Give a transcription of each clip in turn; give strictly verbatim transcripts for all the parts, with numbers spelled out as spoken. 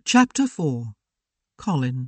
Chapter four. Colin.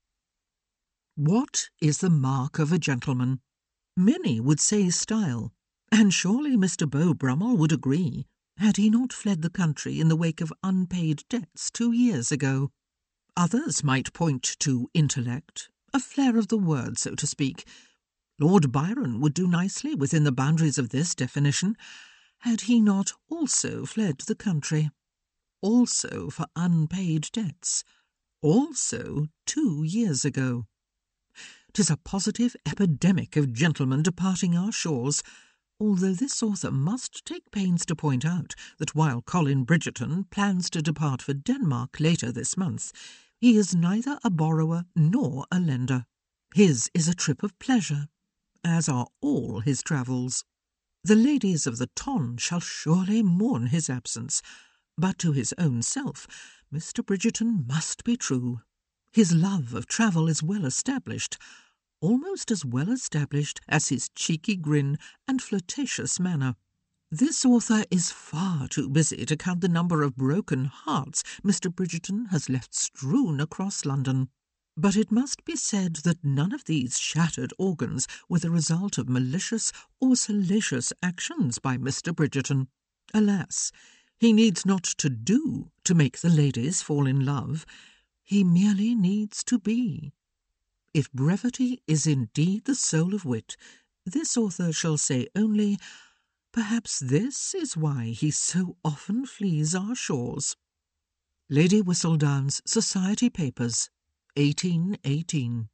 What is the mark of a gentleman? Many would say style, and surely Mister Beau Brummel would agree, had he not fled the country in the wake of unpaid debts two years ago. Others might point to intellect, a flair of the word, so to speak. Lord Byron would do nicely within the boundaries of this definition, had he not also fled the country. Also for unpaid debts. Also two years ago. 'Tis a positive epidemic of gentlemen departing our shores, although this author must take pains to point out that while Colin Bridgerton plans to depart for Denmark later this month, he is neither a borrower nor a lender. His is a trip of pleasure, as are all his travels. The ladies of the Ton shall surely mourn his absence, but to his own self Mister Bridgerton must be true. His love of travel is well established, almost as well established as his cheeky grin and flirtatious manner. This author is far too busy to count the number of broken hearts Mister Bridgerton has left strewn across London. But it must be said that none of these shattered organs were the result of malicious or salacious actions by Mister Bridgerton. Alas, he needs not to do to make the ladies fall in love. He merely needs to be. If brevity is indeed the soul of wit, this author shall say only, perhaps this is why he so often flees our shores. Lady Whistledown's Society Papers, eighteen eighteen.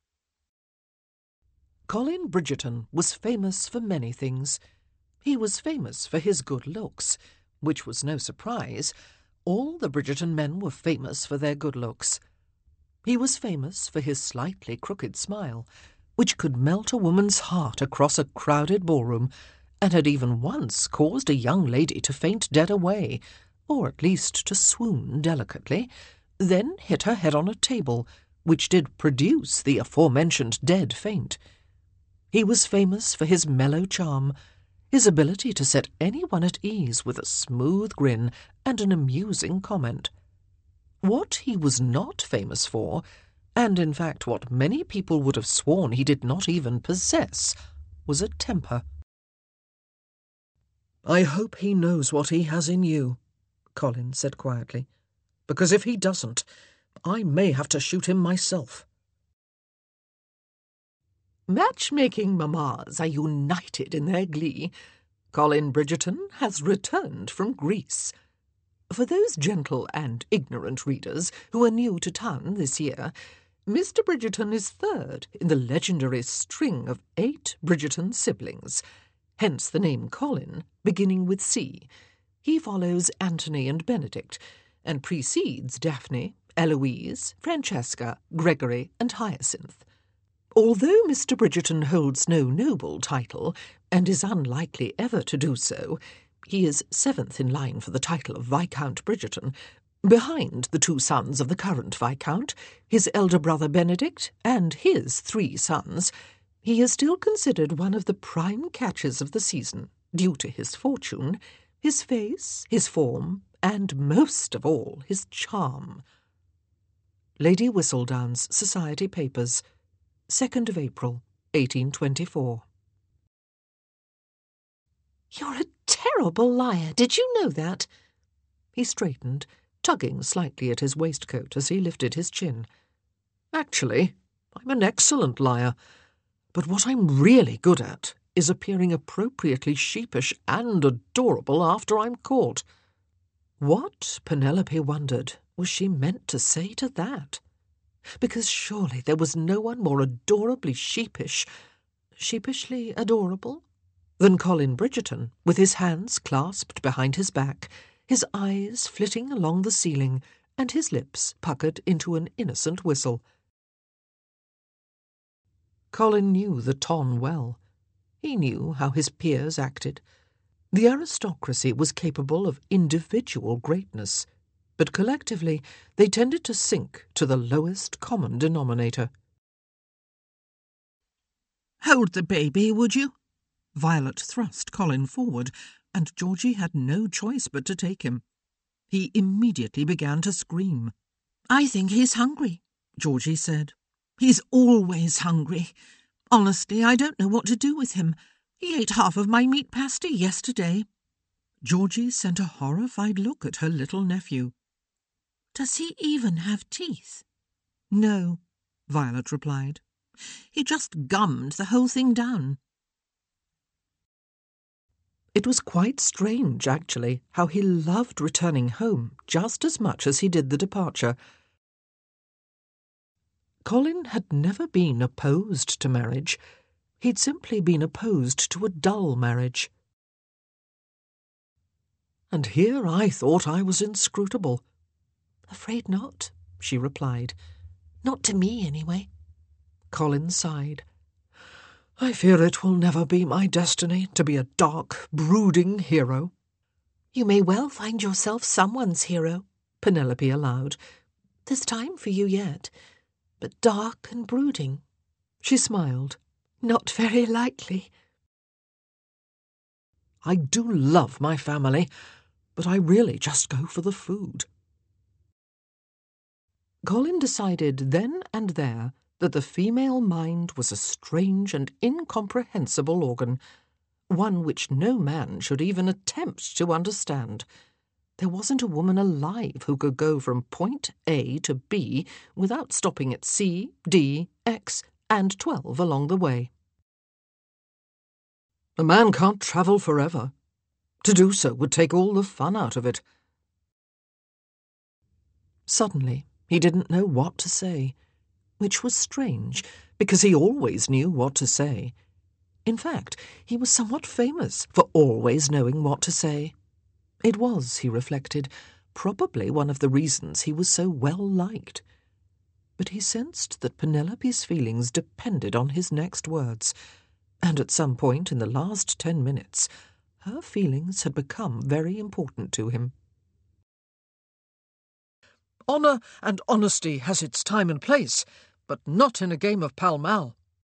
Colin Bridgerton was famous for many things. He was famous for his good looks, which was no surprise. All the Bridgerton men were famous for their good looks. He was famous for his slightly crooked smile, which could melt a woman's heart across a crowded ballroom, and had even once caused a young lady to faint dead away, or at least to swoon delicately, then hit her head on a table, which did produce the aforementioned dead faint. He was famous for his mellow charm, his ability to set anyone at ease with a smooth grin and an amusing comment. What he was not famous for, and in fact what many people would have sworn he did not even possess, was a temper. "I hope he knows what he has in you," Colin said quietly, "because if he doesn't, I may have to shoot him myself." Matchmaking mammas are united in their glee. Colin Bridgerton has returned from Greece. For those gentle and ignorant readers who are new to town this year, Mister Bridgerton is third in the legendary string of eight Bridgerton siblings, hence the name Colin, beginning with C. He follows Anthony and Benedict, and precedes Daphne, Eloise, Francesca, Gregory, and Hyacinth. Although Mister Bridgerton holds no noble title, and is unlikely ever to do so, he is seventh in line for the title of Viscount Bridgerton, behind the two sons of the current Viscount, his elder brother Benedict, and his three sons. He is still considered one of the prime catches of the season, due to his fortune, his face, his form, and most of all his charm. Lady Whistledown's Society Papers, second of April, eighteen twenty-four. "You're a terrible liar. Did you know that?" He straightened, tugging slightly at his waistcoat as he lifted his chin. "Actually, I'm an excellent liar. But what I'm really good at is appearing appropriately sheepish and adorable after I'm caught." What, Penelope wondered, was she meant to say to that? Because surely there was no one more adorably sheepish, sheepishly adorable, than Colin Bridgerton, with his hands clasped behind his back, his eyes flitting along the ceiling, and his lips puckered into an innocent whistle. Colin knew the Ton well. He knew how his peers acted. The aristocracy was capable of individual greatness, but collectively they tended to sink to the lowest common denominator. "Hold the baby, would you?" Violet thrust Colin forward, and Georgie had no choice but to take him. He immediately began to scream. I think he's hungry, Georgie said. He's always hungry. Honestly, I don't know what to do with him. He ate half of my meat pasty yesterday. Georgie sent a horrified look at her little nephew. Does he even have teeth? No, Violet replied. He just gummed the whole thing down. It was quite strange, actually, how he loved returning home just as much as he did the departure. Colin had never been opposed to marriage. He'd simply been opposed to a dull marriage. And here I thought I was inscrutable. Afraid not, she replied. Not to me, anyway. Colin sighed. I fear it will never be my destiny to be a dark, brooding hero. You may well find yourself someone's hero, Penelope allowed. There's time for you yet. But dark and brooding. She smiled. Not very likely. I do love my family, but I really just go for the food. Colin decided then and there that the female mind was a strange and incomprehensible organ, one which no man should even attempt to understand. There wasn't a woman alive who could go from point A to B without stopping at C, D, X, and twelve along the way. A man can't travel forever. To do so would take all the fun out of it. Suddenly, he didn't know what to say, which was strange, because he always knew what to say. In fact, he was somewhat famous for always knowing what to say. It was, he reflected, probably one of the reasons he was so well liked. But he sensed that Penelope's feelings depended on his next words, and at some point in the last ten minutes, her feelings had become very important to him. Honour and honesty has its time and place, but not in a game of Pall-Mall.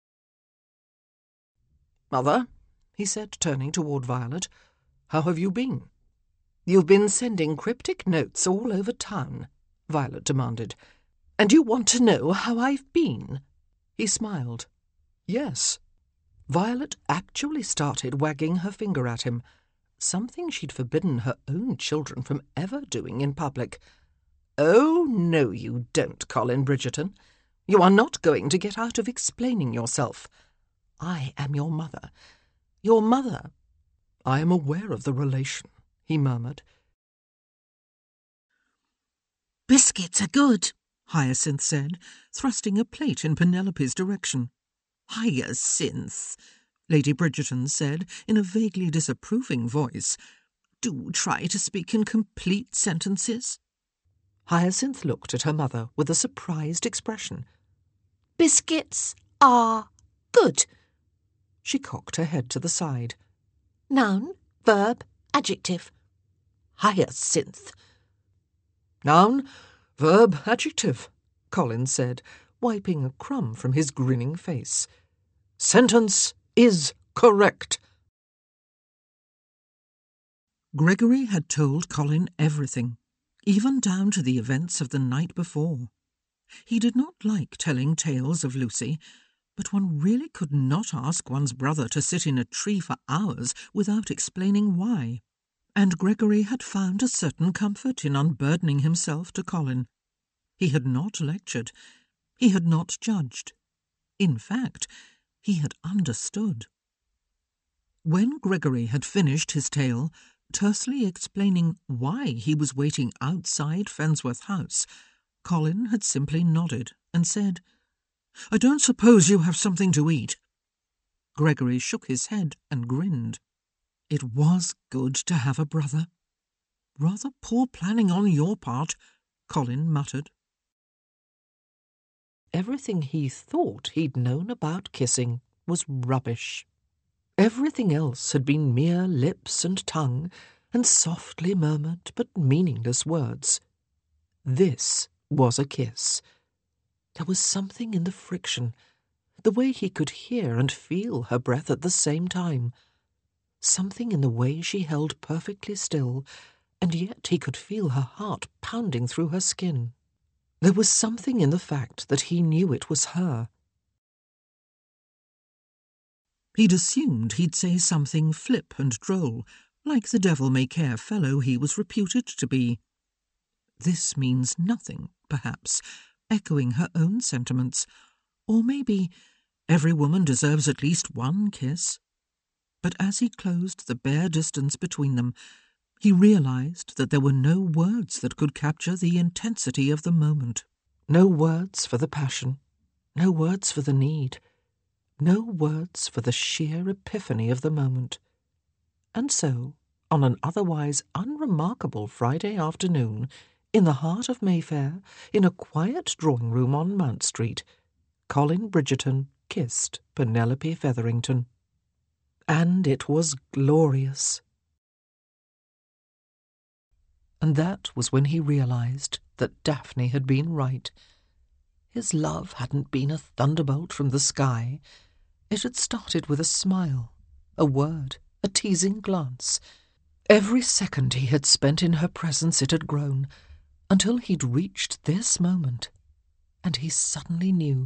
Mother, he said, turning toward Violet, how have you been? You've been sending cryptic notes all over town, Violet demanded. And you want to know how I've been? He smiled. Yes. Violet actually started wagging her finger at him, something she'd forbidden her own children from ever doing in public. Oh, no, you don't, Colin Bridgerton. You are not going to get out of explaining yourself. I am your mother. Your mother. I am aware of the relation, he murmured. Biscuits are good, Hyacinth said, thrusting a plate in Penelope's direction. Hyacinth, Lady Bridgerton said in a vaguely disapproving voice. Do try to speak in complete sentences. Hyacinth looked at her mother with a surprised expression. Biscuits are good. She cocked her head to the side. Noun, verb, adjective. Hyacinth. Noun, verb, adjective, Colin said, wiping a crumb from his grinning face. Sentence is correct. Gregory had told Colin everything, even down to the events of the night before. He did not like telling tales of Lucy, but one really could not ask one's brother to sit in a tree for hours without explaining why. And Gregory had found a certain comfort in unburdening himself to Colin. He had not lectured. He had not judged. In fact, he had understood. When Gregory had finished his tale, tersely explaining why he was waiting outside Fensworth House, Colin had simply nodded and said, I don't suppose you have something to eat. Gregory shook his head and grinned. It was good to have a brother. Rather poor planning on your part, Colin muttered. Everything he thought he'd known about kissing was rubbish. Everything else had been mere lips and tongue, and softly murmured but meaningless words. This was a kiss. There was something in the friction, the way he could hear and feel her breath at the same time. Something in the way she held perfectly still, and yet he could feel her heart pounding through her skin. There was something in the fact that he knew it was her. He'd assumed he'd say something flip and droll, like the devil-may-care fellow he was reputed to be. This means nothing, perhaps, echoing her own sentiments. Or maybe every woman deserves at least one kiss. But as he closed the bare distance between them, he realized that there were no words that could capture the intensity of the moment. No words for the passion, no words for the need, no words for the sheer epiphany of the moment. And so, on an otherwise unremarkable Friday afternoon, in the heart of Mayfair, in a quiet drawing-room on Mount Street, Colin Bridgerton kissed Penelope Featherington. And it was glorious. And that was when he realized that Daphne had been right. His love hadn't been a thunderbolt from the sky. It had started with a smile, a word, a teasing glance. Every second he had spent in her presence it had grown, until he'd reached this moment, and he suddenly knew.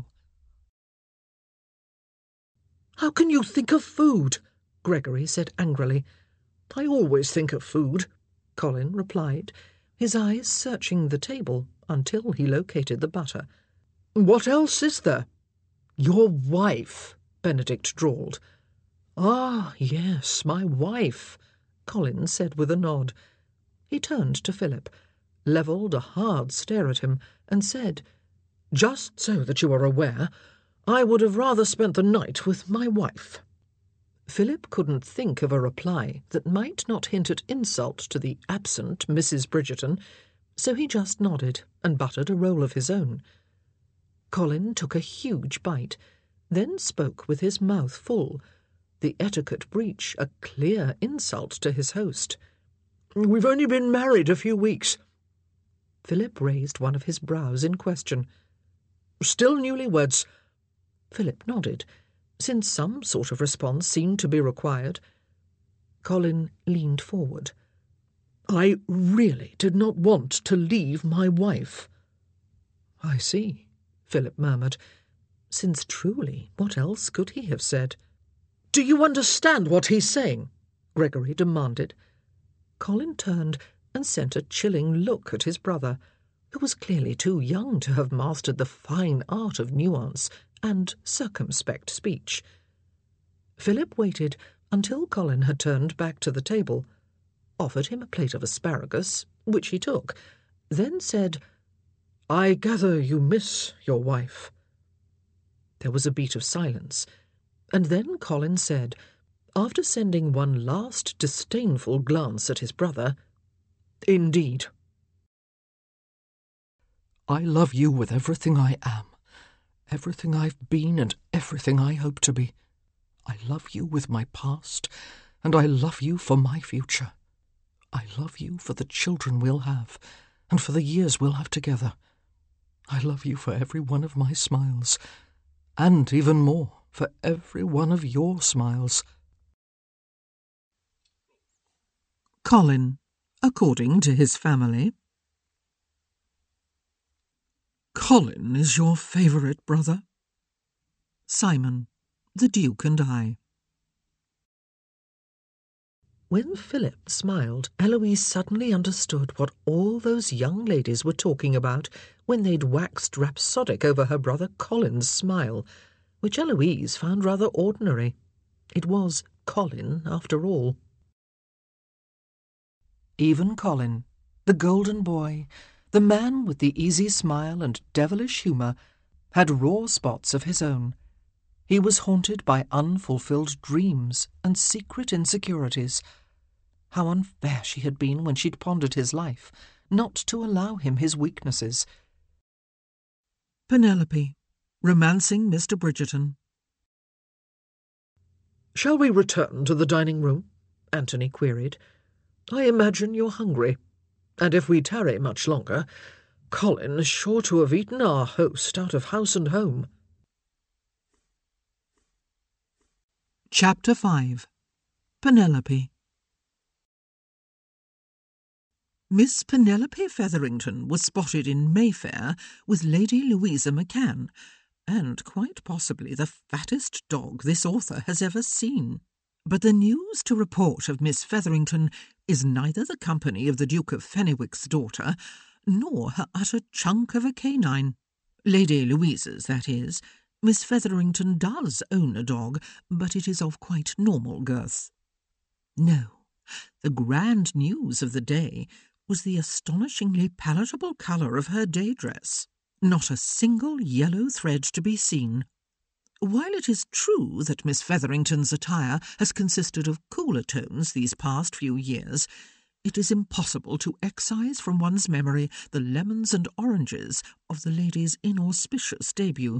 "How can you think of food?" Gregory said angrily. "I always think of food," Colin replied, his eyes searching the table until he located the butter. "What else is there?" "Your wife," Benedict drawled. "Ah, yes, my wife," Colin said with a nod. He turned to Philip, levelled a hard stare at him, and said, "Just so that you are aware, I would have rather spent the night with my wife." Philip couldn't think of a reply that might not hint at insult to the absent Missus Bridgerton, so he just nodded and buttered a roll of his own. Colin took a huge bite, then spoke with his mouth full, the etiquette breach a clear insult to his host. "We've only been married a few weeks." Philip raised one of his brows in question. "Still newlyweds?" Philip nodded, since some sort of response seemed to be required. Colin leaned forward. "I really did not want to leave my wife." "I see," Philip murmured, since truly what else could he have said? "Do you understand what he's saying?" Gregory demanded. Colin turned and sent a chilling look at his brother, who was clearly too young to have mastered the fine art of nuance and circumspect speech. Philip waited until Colin had turned back to the table, offered him a plate of asparagus, which he took, then said, "I gather you miss your wife." There was a beat of silence, and then Colin said, after sending one last disdainful glance at his brother, "Indeed." "I love you with everything I am, everything I've been and everything I hope to be. I love you with my past, and I love you for my future. I love you for the children we'll have, and for the years we'll have together. I love you for every one of my smiles, and even more for every one of your smiles." Colin, according to his family. Colin is your favourite brother? Simon, the Duke and I. When Philip smiled, Eloise suddenly understood what all those young ladies were talking about when they'd waxed rhapsodic over her brother Colin's smile, which Eloise found rather ordinary. It was Colin, after all. Even Colin, the golden boy, the man with the easy smile and devilish humour, had raw spots of his own. He was haunted by unfulfilled dreams and secret insecurities. How unfair she had been when she'd pondered his life, not to allow him his weaknesses. Penelope, romancing Mister Bridgerton. "Shall we return to the dining room?" Anthony queried. "I imagine you're hungry, and if we tarry much longer, Colin is sure to have eaten our host out of house and home." Chapter five. Penelope. Miss Penelope Featherington was spotted in Mayfair with Lady Louisa McCann, and quite possibly the fattest dog this author has ever seen. But the news to report of Miss Featherington is neither the company of the Duke of Fenwick's daughter, nor her utter chunk of a canine. Lady Louisa's, that is. Miss Featherington does own a dog, but it is of quite normal girth. No, the grand news of the day was the astonishingly palatable colour of her day dress. Not a single yellow thread to be seen. While it is true that Miss Featherington's attire has consisted of cooler tones these past few years, it is impossible to excise from one's memory the lemons and oranges of the lady's inauspicious debut.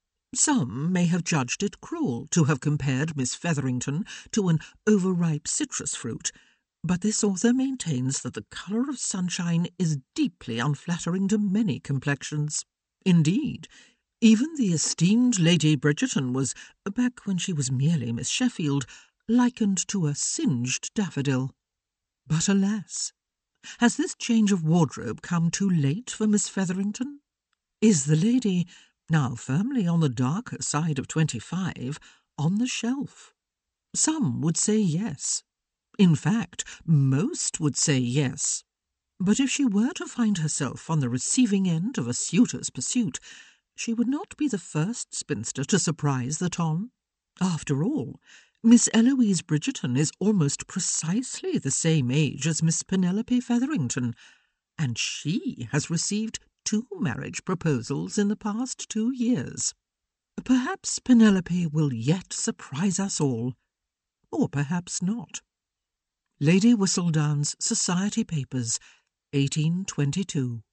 Some may have judged it cruel to have compared Miss Featherington to an overripe citrus fruit, but this author maintains that the colour of sunshine is deeply unflattering to many complexions. Indeed, even the esteemed Lady Bridgerton was, back when she was merely Miss Sheffield, likened to a singed daffodil. But alas, has this change of wardrobe come too late for Miss Featherington? Is the lady, now firmly on the darker side of twenty-five, on the shelf? Some would say yes. In fact, most would say yes. But if she were to find herself on the receiving end of a suitor's pursuit, she would not be the first spinster to surprise the ton. After all, Miss Eloise Bridgerton is almost precisely the same age as Miss Penelope Featherington, and she has received two marriage proposals in the past two years. Perhaps Penelope will yet surprise us all, or perhaps not. Lady Whistledown's Society Papers, eighteen twenty-two.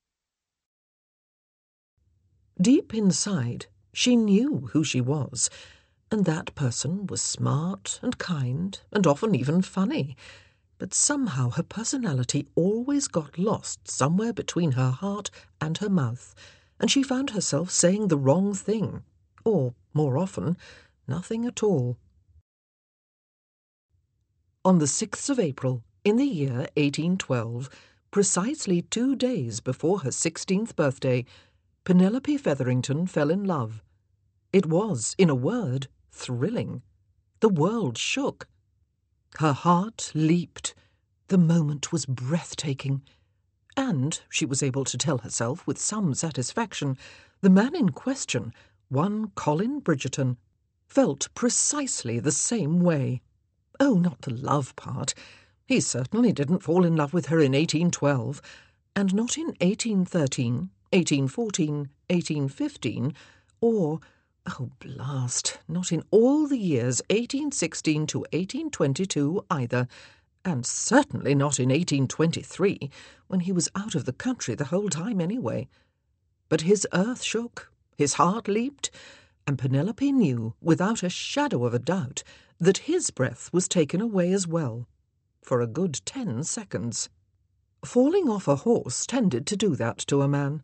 Deep inside, she knew who she was, and that person was smart and kind and often even funny. But somehow her personality always got lost somewhere between her heart and her mouth, and she found herself saying the wrong thing, or, more often, nothing at all. On the sixth of April, in the year eighteen twelve, precisely two days before her sixteenth birthday, Penelope Featherington fell in love. It was, in a word, thrilling. The world shook. Her heart leaped. The moment was breathtaking. And, she was able to tell herself with some satisfaction, the man in question, one Colin Bridgerton, felt precisely the same way. Oh, not the love part. He certainly didn't fall in love with her in eighteen twelve, and not in eighteen thirteen, eighteen fourteen, eighteen fifteen, or, oh blast, not in all the years eighteen sixteen to eighteen twenty-two either, and certainly not in eighteen twenty-three, when he was out of the country the whole time anyway. But his earth shook, his heart leaped, and Penelope knew, without a shadow of a doubt, that his breath was taken away as well, for a good ten seconds. Falling off a horse tended to do that to a man.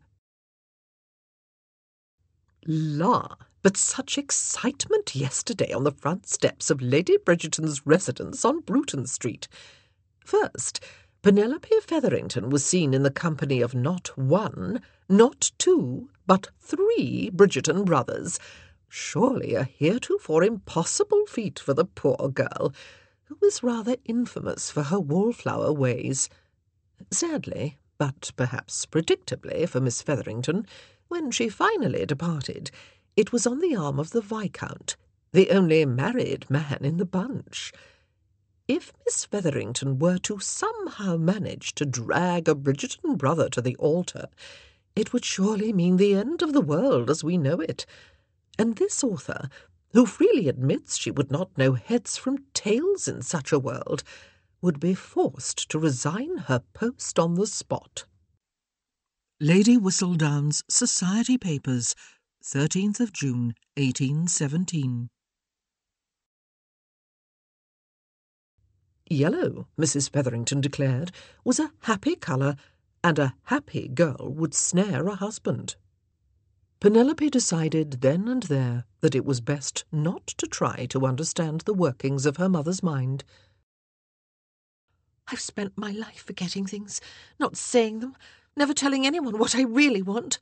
La, but such excitement yesterday on the front steps of Lady Bridgerton's residence on Bruton Street. First, Penelope Featherington was seen in the company of not one, not two, but three Bridgerton brothers. Surely a heretofore impossible feat for the poor girl, who was rather infamous for her wallflower ways. Sadly, but perhaps predictably for Miss Featherington, when she finally departed, it was on the arm of the Viscount, the only married man in the bunch. If Miss Featherington were to somehow manage to drag a Bridgerton brother to the altar, it would surely mean the end of the world as we know it. And this author, who freely admits she would not know heads from tails in such a world, would be forced to resign her post on the spot. Lady Whistledown's Society Papers, thirteenth of June, eighteen seventeen. Yellow, Missus Featherington declared, was a happy colour, and a happy girl would snare a husband. Penelope decided then and there that it was best not to try to understand the workings of her mother's mind. I've spent my life forgetting things, not saying them, never telling anyone what I really want.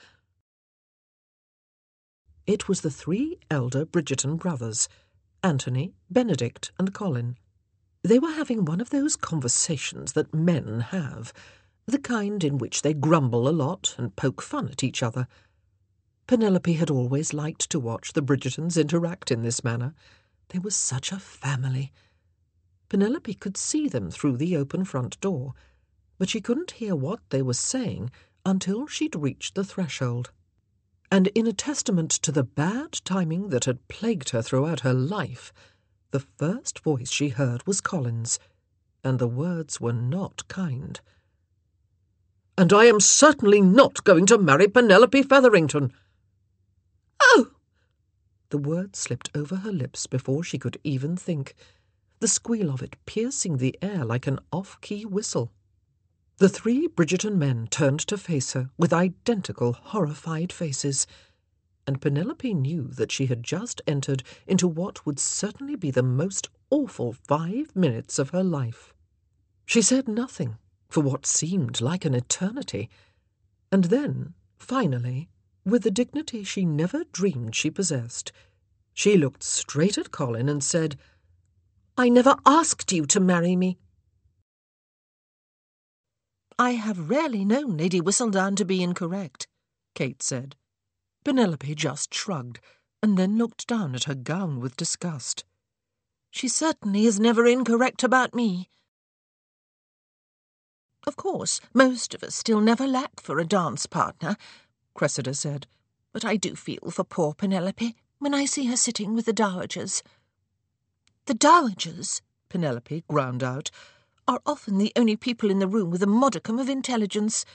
It was the three elder Bridgerton brothers, Anthony, Benedict, and Colin. They were having one of those conversations that men have, the kind in which they grumble a lot and poke fun at each other. Penelope had always liked to watch the Bridgertons interact in this manner. They were such a family. Penelope could see them through the open front door, but she couldn't hear what they were saying until she'd reached the threshold. And in a testament to the bad timing that had plagued her throughout her life, the first voice she heard was Colin's, and the words were not kind. "And I am certainly not going to marry Penelope Featherington." "Oh!" The word slipped over her lips before she could even think, the squeal of it piercing the air like an off-key whistle. The three Bridgerton men turned to face her with identical horrified faces, and Penelope knew that she had just entered into what would certainly be the most awful five minutes of her life. She said nothing for what seemed like an eternity, and then, finally, with the dignity she never dreamed she possessed, she looked straight at Colin and said, "I never asked you to marry me." "I have rarely known Lady Whistledown to be incorrect," Kate said. Penelope just shrugged, and then looked down at her gown with disgust. "She certainly is never incorrect about me." "Of course, most of us still never lack for a dance partner," Cressida said, "but I do feel for poor Penelope when I see her sitting with the dowagers." "The dowagers," Penelope ground out, "are often the only people in the room with a modicum of intelligence."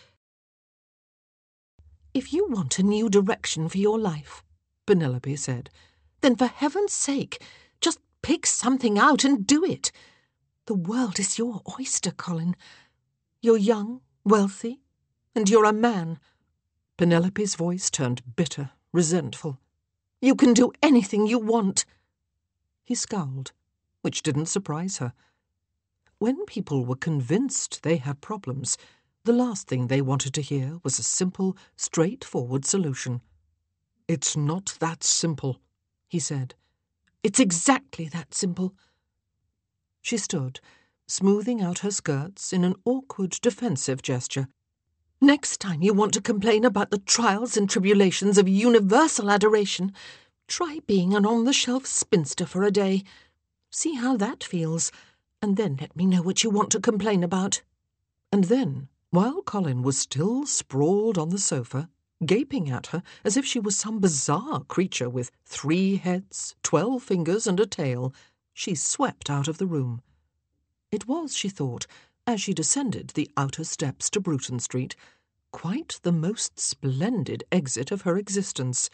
"If you want a new direction for your life," Penelope said, "then for heaven's sake, just pick something out and do it. The world is your oyster, Colin. You're young, wealthy, and you're a man." Penelope's voice turned bitter, resentful. "You can do anything you want." He scowled, which didn't surprise her. When people were convinced they had problems, the last thing they wanted to hear was a simple, straightforward solution. "It's not that simple," he said. "It's exactly that simple." She stood, smoothing out her skirts in an awkward, defensive gesture. "Next time you want to complain about the trials and tribulations of universal adoration, try being an on-the-shelf spinster for a day. See how that feels, and then let me know what you want to complain about." And then, while Colin was still sprawled on the sofa, gaping at her as if she was some bizarre creature with three heads, twelve fingers, and a tail, she swept out of the room. It was, she thought, as she descended the outer steps to Bruton Street, quite the most splendid exit of her existence.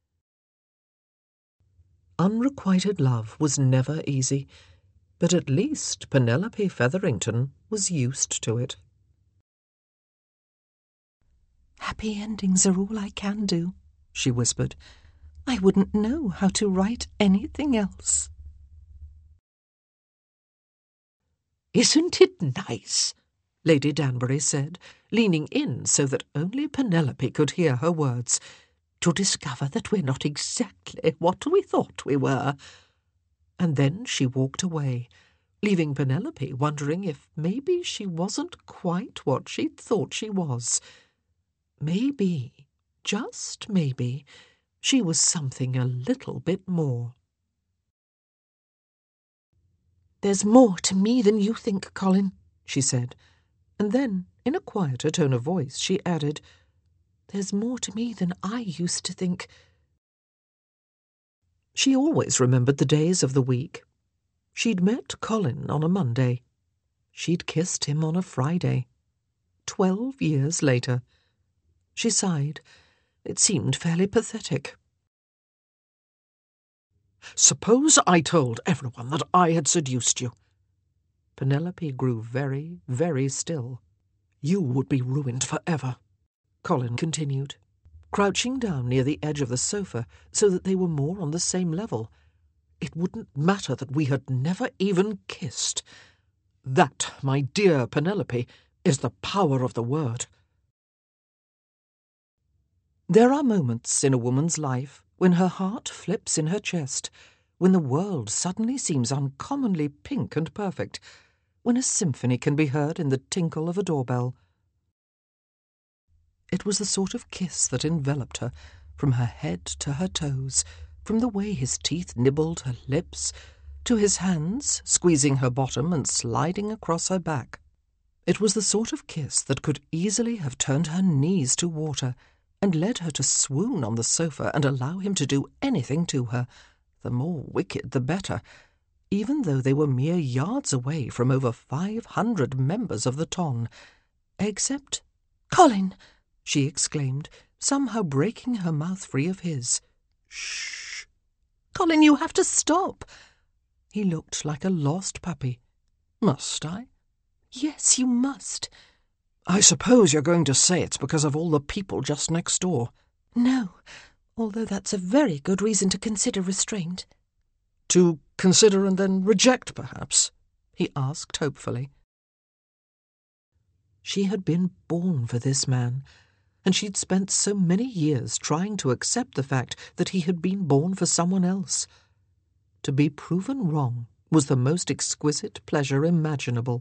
Unrequited love was never easy, but at least Penelope Featherington was used to it. "Happy endings are all I can do," she whispered. "I wouldn't know how to write anything else." "Isn't it nice?" Lady Danbury said, leaning in so that only Penelope could hear her words, "to discover that we're not exactly what we thought we were." And then she walked away, leaving Penelope wondering if maybe she wasn't quite what she'd thought she was. Maybe, just maybe, she was something a little bit more. "There's more to me than you think, Colin," she said, and then, in a quieter tone of voice, she added, "There's more to me than I used to think." She always remembered the days of the week. She'd met Colin on a Monday. She'd kissed him on a Friday. Twelve years later. She sighed. It seemed fairly pathetic. "Suppose I told everyone that I had seduced you." Penelope grew very, very still. "You would be ruined forever," Colin continued, crouching down near the edge of the sofa so that they were more on the same level. "It wouldn't matter that we had never even kissed. That, my dear Penelope, is the power of the word. There are moments in a woman's life when her heart flips in her chest, when the world suddenly seems uncommonly pink and perfect, when a symphony can be heard in the tinkle of a doorbell. It was the sort of kiss that enveloped her, from her head to her toes, from the way his teeth nibbled her lips, to his hands squeezing her bottom and sliding across her back. It was the sort of kiss that could easily have turned her knees to water, and led her to swoon on the sofa and allow him to do anything to her, the more wicked the better, even though they were mere yards away from over five hundred members of the ton, except— "Colin!" she exclaimed, somehow breaking her mouth free of his. "Shh! Colin, you have to stop!" He looked like a lost puppy. "Must I?" "Yes, you must." "I suppose you're going to say it's because of all the people just next door." "No, although that's a very good reason to consider restraint." "To consider and then reject, perhaps?" he asked hopefully. She had been born for this man, and she'd spent so many years trying to accept the fact that he had been born for someone else. To be proven wrong was the most exquisite pleasure imaginable.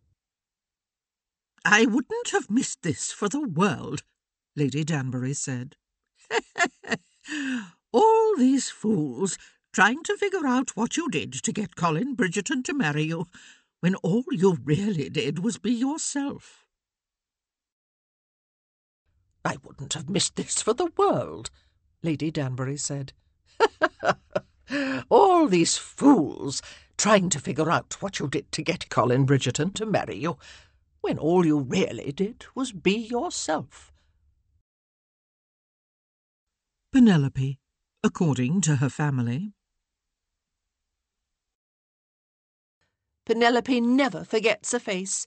"I wouldn't have missed this for the world," Lady Danbury said. "All these fools trying to figure out what you did to get Colin Bridgerton to marry you, when all you really did was be yourself." "I wouldn't have missed this for the world," Lady Danbury said. "All these fools trying to figure out what you did to get Colin Bridgerton to marry you, when all you really did was be yourself." Penelope, according to her family. Penelope never forgets a face.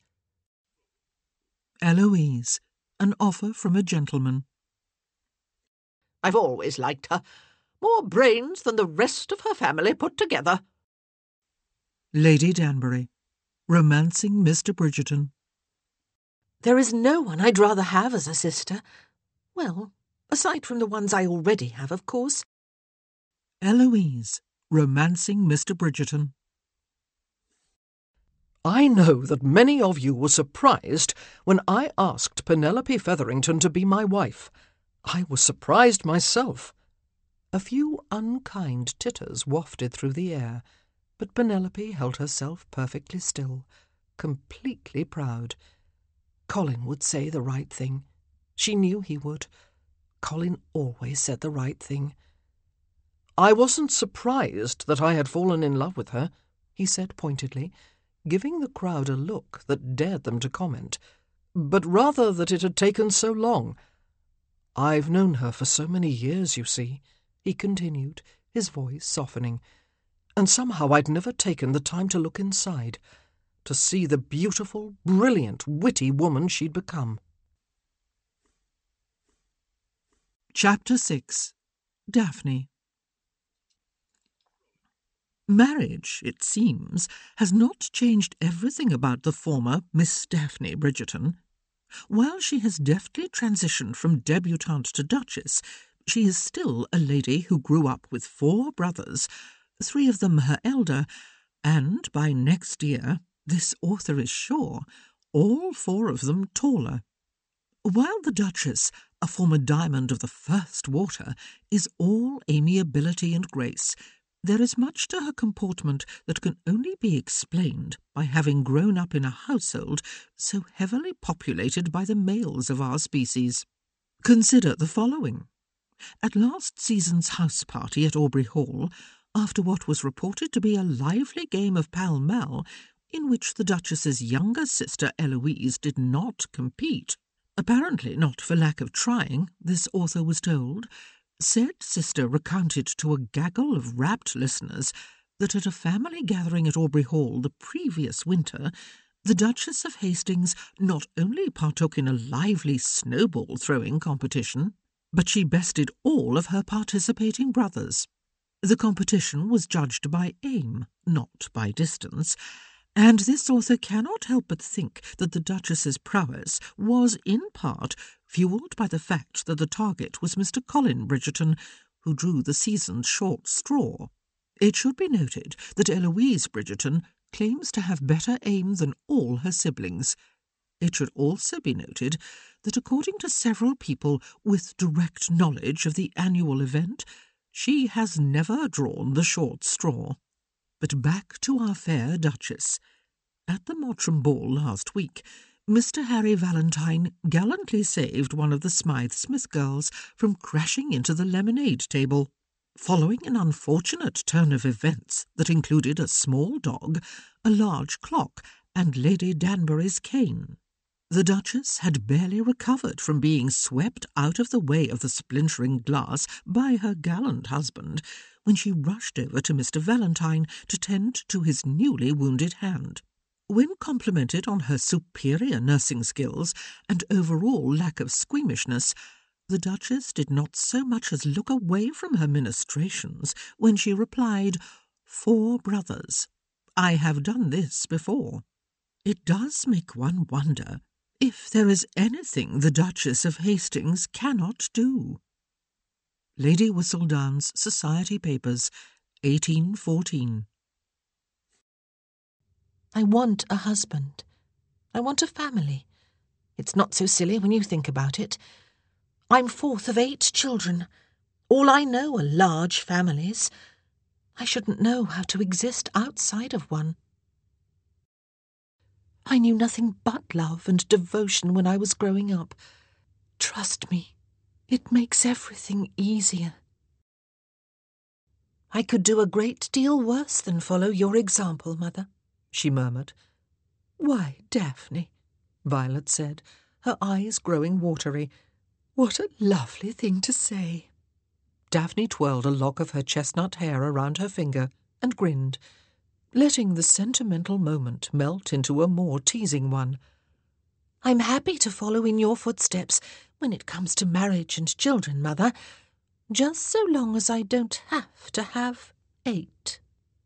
Eloise, an offer from a gentleman. I've always liked her. More brains than the rest of her family put together. Lady Danbury, romancing Mister Bridgerton. There is no one I'd rather have as a sister. Well, aside from the ones I already have, of course. Eloise, romancing Mister Bridgerton. I know that many of you were surprised when I asked Penelope Featherington to be my wife. I was surprised myself. A few unkind titters wafted through the air, but Penelope held herself perfectly still, completely proud. Colin would say the right thing. She knew he would. Colin always said the right thing. "I wasn't surprised that I had fallen in love with her," he said pointedly, giving the crowd a look that dared them to comment, "but rather that it had taken so long. I've known her for so many years, you see," he continued, his voice softening, "and somehow I'd never taken the time to look inside, to see the beautiful, brilliant, witty woman she'd become." Chapter six. Daphne. Marriage, it seems, has not changed everything about the former Miss Daphne Bridgerton. While she has deftly transitioned from debutante to duchess, she is still a lady who grew up with four brothers, three of them her elder, and by next year, this author is sure, all four of them taller. While the Duchess, a former diamond of the first water, is all amiability and grace, there is much to her comportment that can only be explained by having grown up in a household so heavily populated by the males of our species. Consider the following. At last season's house party at Aubrey Hall, after what was reported to be a lively game of pall-mall, in which the Duchess's younger sister Eloise did not compete, apparently not for lack of trying, this author was told, said sister recounted to a gaggle of rapt listeners that at a family gathering at Aubrey Hall the previous winter, the Duchess of Hastings not only partook in a lively snowball-throwing competition, but she bested all of her participating brothers. The competition was judged by aim, not by distance, and this author cannot help but think that the Duchess's prowess was, in part, fuelled by the fact that the target was Mister Colin Bridgerton, who drew the season's short straw. It should be noted that Eloise Bridgerton claims to have better aim than all her siblings. It should also be noted that, according to several people with direct knowledge of the annual event, she has never drawn the short straw. But back to our fair Duchess. At the Mottram ball last week, Mister Harry Valentine gallantly saved one of the Smythe Smith girls from crashing into the lemonade table, following an unfortunate turn of events that included a small dog, a large clock, and Lady Danbury's cane. The Duchess had barely recovered from being swept out of the way of the splintering glass by her gallant husband when she rushed over to Mister Valentine to tend to his newly wounded hand. When complimented on her superior nursing skills and overall lack of squeamishness, the Duchess did not so much as look away from her ministrations when she replied, "Four brothers. I have done this before." It does make one wonder if there is anything the Duchess of Hastings cannot do. Lady Whistledown's Society Papers, eighteen fourteen. I want a husband. I want a family. It's not so silly when you think about it. I'm fourth of eight children. All I know are large families. I shouldn't know how to exist outside of one. I knew nothing but love and devotion when I was growing up. Trust me, it makes everything easier. I could do a great deal worse than follow your example, Mother, she murmured. Why, Daphne, Violet said, her eyes growing watery. What a lovely thing to say. Daphne twirled a lock of her chestnut hair around her finger and grinned, letting the sentimental moment melt into a more teasing one. I'm happy to follow in your footsteps when it comes to marriage and children, Mother, just so long as I don't have to have eight.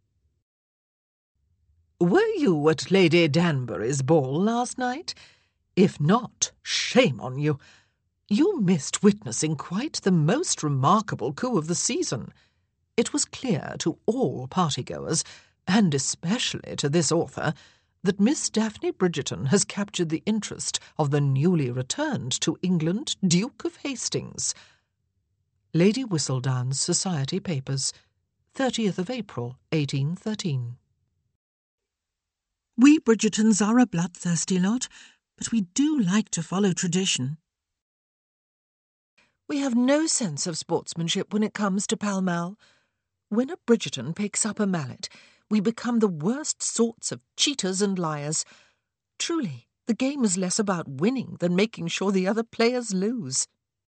Were you at Lady Danbury's ball last night? If not, shame on you. You missed witnessing quite the most remarkable coup of the season. It was clear to all partygoers, and especially to this author, that Miss Daphne Bridgerton has captured the interest of the newly returned to England Duke of Hastings. Lady Whistledown's Society Papers, thirtieth of April, eighteen thirteen. We Bridgertons are a bloodthirsty lot, but we do like to follow tradition. We have no sense of sportsmanship when it comes to Pall Mall. When a Bridgerton picks up a mallet, we become the worst sorts of cheaters and liars. Truly, the game is less about winning than making sure the other players lose.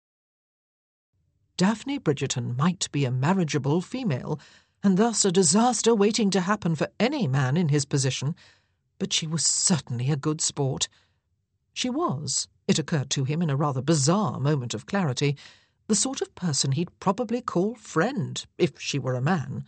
Daphne Bridgerton might be a marriageable female, and thus a disaster waiting to happen for any man in his position, but she was certainly a good sport. She was, it occurred to him in a rather bizarre moment of clarity, the sort of person he'd probably call friend, if she were a man.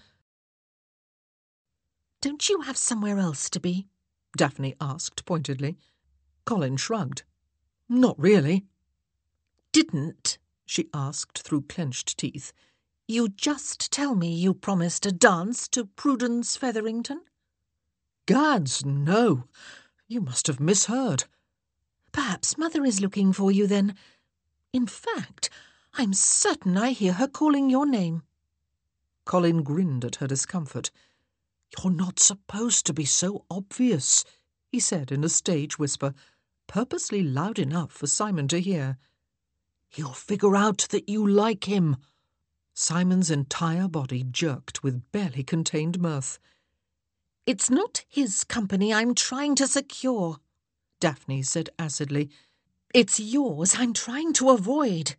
Don't you have somewhere else to be? Daphne asked pointedly. Colin shrugged. Not really. Didn't, she asked through clenched teeth, you just tell me you promised a dance to Prudence Featherington? Gads, no. You must have misheard. Perhaps Mother is looking for you, then. In fact, I'm certain I hear her calling your name. Colin grinned at her discomfort. You're not supposed to be so obvious, he said in a stage whisper, purposely loud enough for Simon to hear. He'll figure out that you like him. Simon's entire body jerked with barely contained mirth. It's not his company I'm trying to secure, Daphne said acidly. It's yours I'm trying to avoid.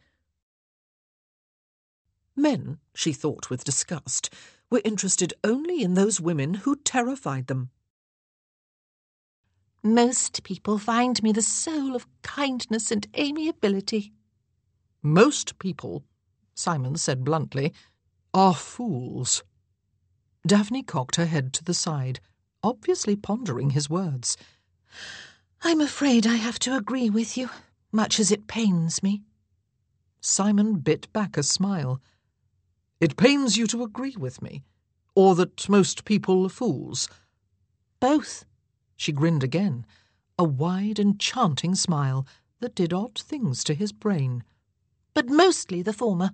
Men, she thought with disgust, were interested only in those women who terrified them. Most people find me the soul of kindness and amiability. Most people, Simon said bluntly, are fools. Daphne cocked her head to the side, obviously pondering his words. I'm afraid I have to agree with you, much as it pains me. Simon bit back a smile. It pains you to agree with me? Or that most people are fools? Both. She grinned again, a wide, enchanting smile that did odd things to his brain. But mostly the former.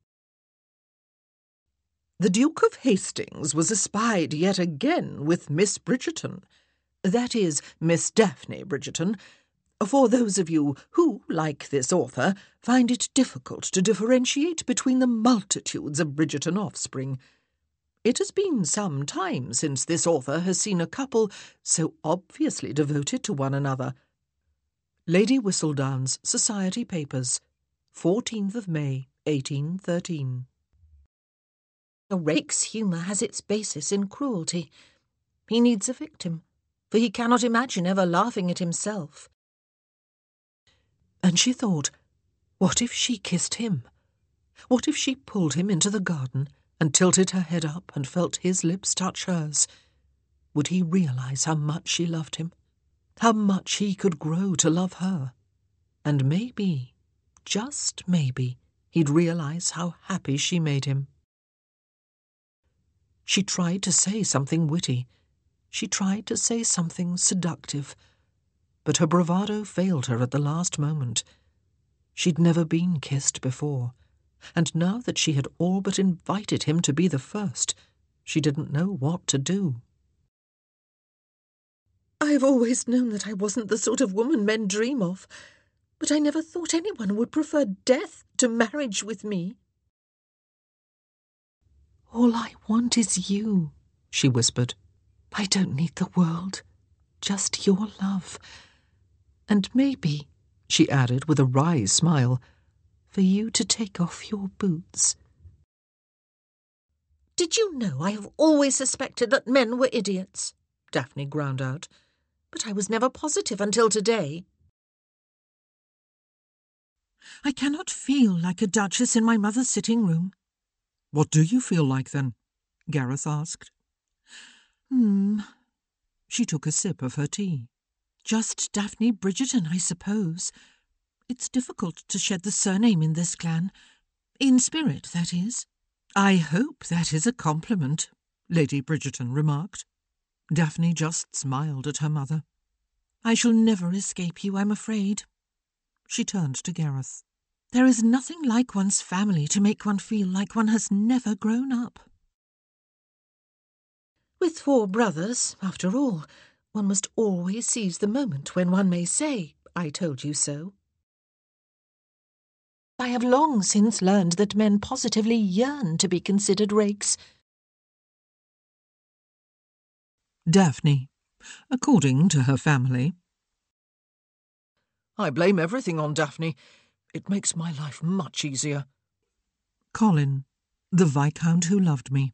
The Duke of Hastings was espied yet again with Miss Bridgerton. That is, Miss Daphne Bridgerton, for those of you who, like this author, find it difficult to differentiate between the multitudes of Bridgerton offspring. It has been some time since this author has seen a couple so obviously devoted to one another. Lady Whistledown's Society Papers, fourteenth of May, eighteen thirteen. A rake's humour has its basis in cruelty. He needs a victim, for he cannot imagine ever laughing at himself. And she thought, what if she kissed him? What if she pulled him into the garden and tilted her head up and felt his lips touch hers? Would he realise how much she loved him? How much he could grow to love her? And maybe, just maybe, he'd realise how happy she made him. She tried to say something witty. She tried to say something seductive. But her bravado failed her at the last moment. She'd never been kissed before, and now that she had all but invited him to be the first, she didn't know what to do. I've always known that I wasn't the sort of woman men dream of, but I never thought anyone would prefer death to marriage with me. All I want is you, she whispered. I don't need the world, just your love. And maybe, she added with a wry smile, for you to take off your boots. Did you know I have always suspected that men were idiots? Daphne ground out. But I was never positive until today. I cannot feel like a duchess in my mother's sitting room. What do you feel like, then? Gareth asked. Hmm. She took a sip of her tea. Just Daphne Bridgerton, I suppose. It's difficult to shed the surname in this clan. In spirit, that is. I hope that is a compliment, Lady Bridgerton remarked. Daphne just smiled at her mother. I shall never escape you, I'm afraid. She turned to Gareth. There is nothing like one's family to make one feel like one has never grown up. With four brothers, after all, one must always seize the moment when one may say, I told you so. I have long since learned that men positively yearn to be considered rakes. Daphne, according to her family. I blame everything on Daphne. It makes my life much easier. Colin, the Viscount who loved me.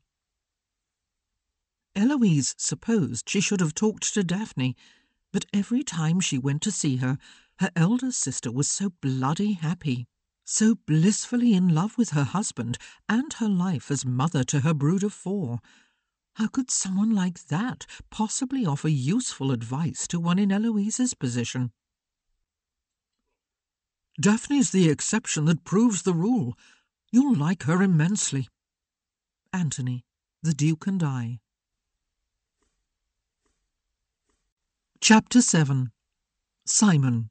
Eloise supposed she should have talked to Daphne, but every time she went to see her, her elder sister was so bloody happy, so blissfully in love with her husband and her life as mother to her brood of four. How could someone like that possibly offer useful advice to one in Eloise's position? Daphne's the exception that proves the rule. You'll like her immensely. Anthony, the Duke and I. Chapter seven. Simon.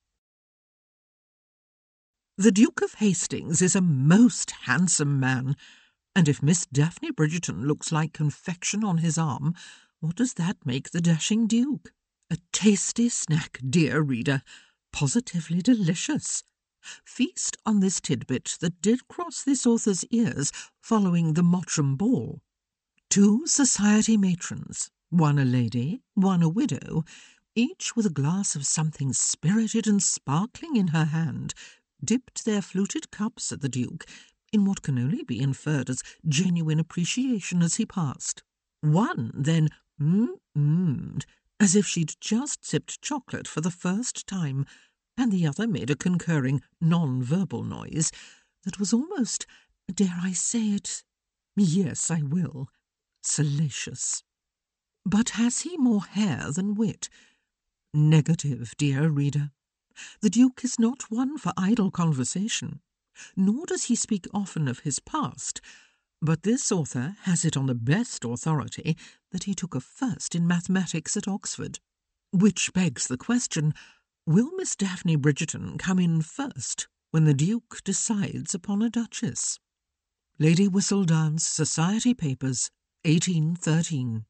The Duke of Hastings is a most handsome man, and if Miss Daphne Bridgerton looks like confection on his arm, what does that make the dashing Duke? A tasty snack, dear reader, positively delicious. Feast on this tidbit that did cross this author's ears following the Mottram ball. Two society matrons, one a lady, one a widow, each with a glass of something spirited and sparkling in her hand, dipped their fluted cups at the Duke in what can only be inferred as genuine appreciation as he passed. One then mm-mm'd, as if she'd just sipped chocolate for the first time, and the other made a concurring non-verbal noise that was almost, dare I say it, yes, I will, salacious. But has he more hair than wit? Negative, dear reader. The Duke is not one for idle conversation, nor does he speak often of his past, but this author has it on the best authority that he took a first in mathematics at Oxford. Which begs the question, will Miss Daphne Bridgerton come in first when the Duke decides upon a Duchess? Lady Whistledown's Society Papers, eighteen thirteen.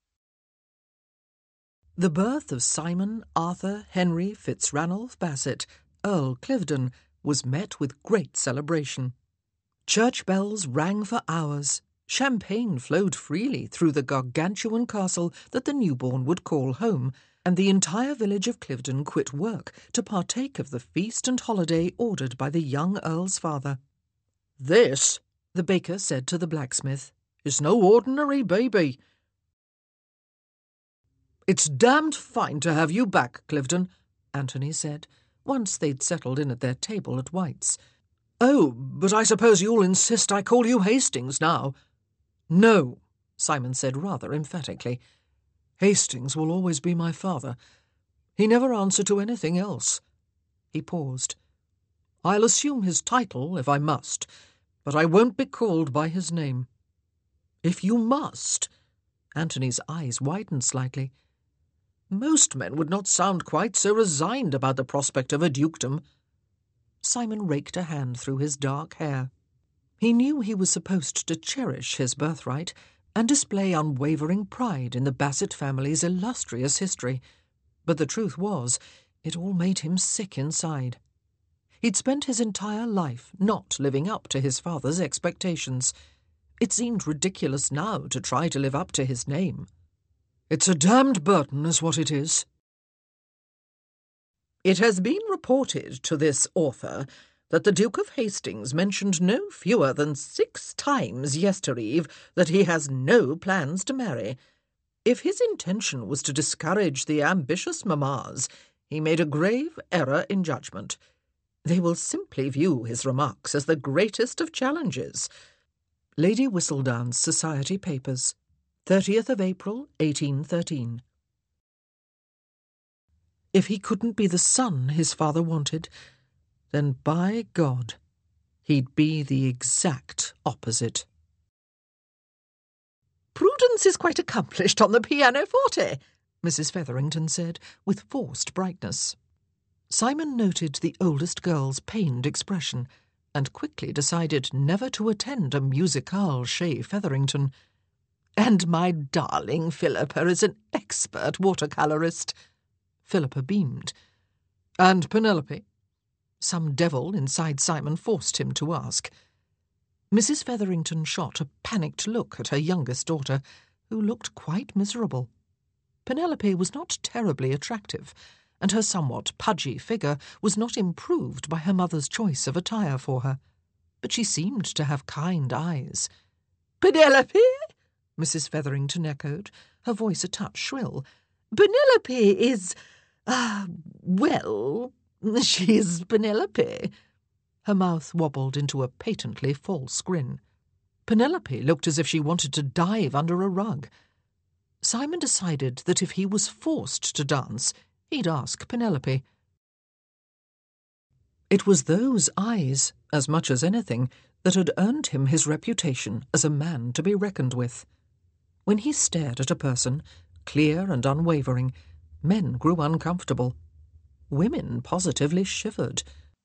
The birth of Simon Arthur Henry Fitzranulph Basset, Earl Cliveden, was met with great celebration. Church bells rang for hours, champagne flowed freely through the gargantuan castle that the newborn would call home, and the entire village of Cliveden quit work to partake of the feast and holiday ordered by the young Earl's father. "This," the baker said to the blacksmith, "is no ordinary baby." "It's damned fine to have you back, Cliveden," Anthony said, once they'd settled in at their table at White's. "Oh, but I suppose you'll insist I call you Hastings now." "No," Simon said rather emphatically. "Hastings will always be my father. He never answered to anything else." He paused. "I'll assume his title if I must, but I won't be called by his name." "If you must?" Anthony's eyes widened slightly. "Most men would not sound quite so resigned about the prospect of a dukedom." Simon raked a hand through his dark hair. He knew he was supposed to cherish his birthright and display unwavering pride in the Basset family's illustrious history, but the truth was, it all made him sick inside. He'd spent his entire life not living up to his father's expectations. It seemed ridiculous now to try to live up to his name. "It's a damned burden, is what it is." It has been reported to this author that the Duke of Hastings mentioned no fewer than six times yestereve that he has no plans to marry. If his intention was to discourage the ambitious mammas, he made a grave error in judgment. They will simply view his remarks as the greatest of challenges. Lady Whistledown's Society Papers, thirtieth of April, eighteen thirteen. If he couldn't be the son his father wanted, then by God, he'd be the exact opposite. "Prudence is quite accomplished on the pianoforte," Missus Featherington said, with forced brightness. Simon noted the oldest girl's pained expression, and quickly decided never to attend a musicale chez Featherington. "And my darling Philippa is an expert watercolourist." Philippa beamed. "And Penelope?" Some devil inside Simon forced him to ask. Missus Featherington shot a panicked look at her youngest daughter, who looked quite miserable. Penelope was not terribly attractive, and her somewhat pudgy figure was not improved by her mother's choice of attire for her. But she seemed to have kind eyes. "Penelope?" Missus Featherington echoed, her voice a touch shrill. "Penelope is... ah, well, she's Penelope." Her mouth wobbled into a patently false grin. Penelope looked as if she wanted to dive under a rug. Simon decided that if he was forced to dance, he'd ask Penelope. It was those eyes, as much as anything, that had earned him his reputation as a man to be reckoned with. When he stared at a person, clear and unwavering, men grew uncomfortable. Women positively shivered.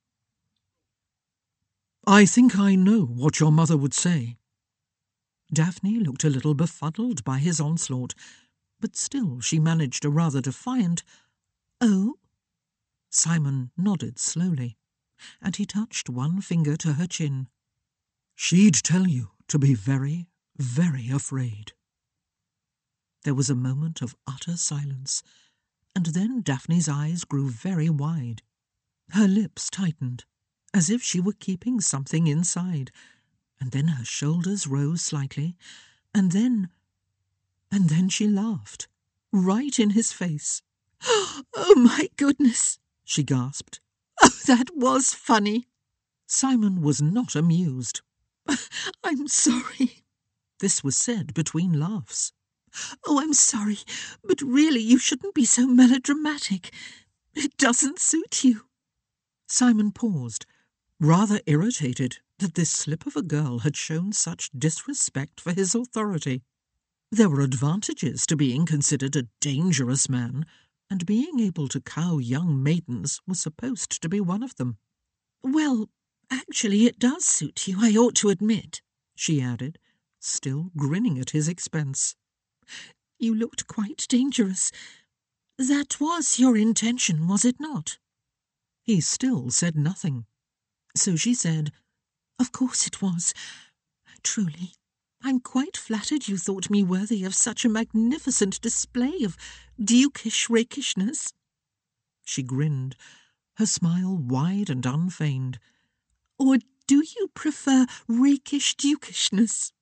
"I think I know what your mother would say." Daphne looked a little befuddled by his onslaught, but still she managed a rather defiant, "Oh?" Simon nodded slowly, and he touched one finger to her chin. "She'd tell you to be very, very afraid." There was a moment of utter silence, and then Daphne's eyes grew very wide. Her lips tightened, as if she were keeping something inside, and then her shoulders rose slightly, and then... and then she laughed, right in his face. "Oh, my goodness!" she gasped. "Oh, that was funny!" Simon was not amused. "I'm sorry." This was said between laughs. Oh, I'm sorry, but really you shouldn't be so melodramatic. It doesn't suit you. Simon paused, rather irritated that this slip of a girl had shown such disrespect for his authority. There were advantages to being considered a dangerous man, and being able to cow young maidens was supposed to be one of them. Well, actually it does suit you, I ought to admit, she added, still grinning at his expense. You looked quite dangerous. That was your intention, was it not? He still said nothing. So she said, Of course it was. Truly, I'm quite flattered you thought me worthy of such a magnificent display of dukish rakishness. She grinned, her smile wide and unfeigned. Or do you prefer rakish dukishness?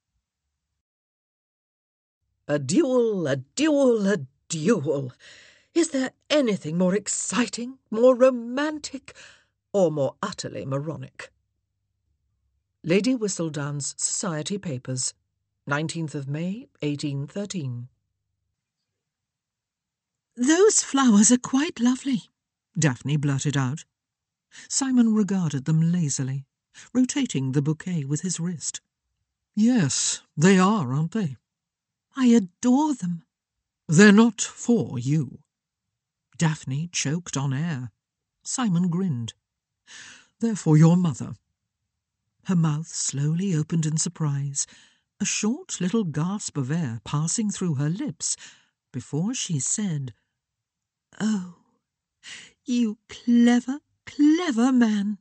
A duel, a duel, a duel. Is there anything more exciting, more romantic, or more utterly moronic? Lady Whistledown's Society Papers, nineteenth of May, eighteen thirteen. Those flowers are quite lovely, Daphne blurted out. Simon regarded them lazily, rotating the bouquet with his wrist. Yes, they are, aren't they? I adore them. They're not for you. Daphne choked on air. Simon grinned. They're for your mother. Her mouth slowly opened in surprise, a short little gasp of air passing through her lips, before she said, Oh, you clever, clever man.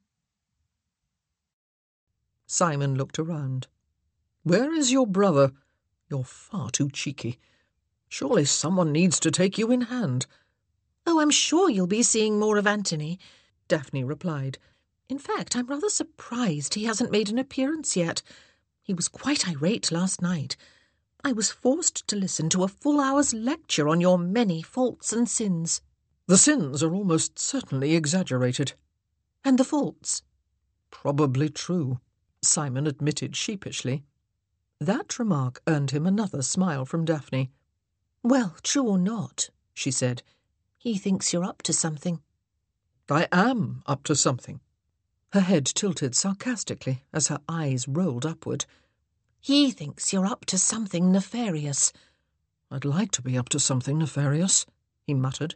Simon looked around. Where is your brother? You're far too cheeky. Surely someone needs to take you in hand. Oh, I'm sure you'll be seeing more of Anthony, Daphne replied. In fact, I'm rather surprised he hasn't made an appearance yet. He was quite irate last night. I was forced to listen to a full hour's lecture on your many faults and sins. The sins are almost certainly exaggerated. And the faults? Probably true, Simon admitted sheepishly. That remark earned him another smile from Daphne. Well, true or not, she said, he thinks you're up to something. I am up to something. Her head tilted sarcastically as her eyes rolled upward. He thinks you're up to something nefarious. I'd like to be up to something nefarious, he muttered.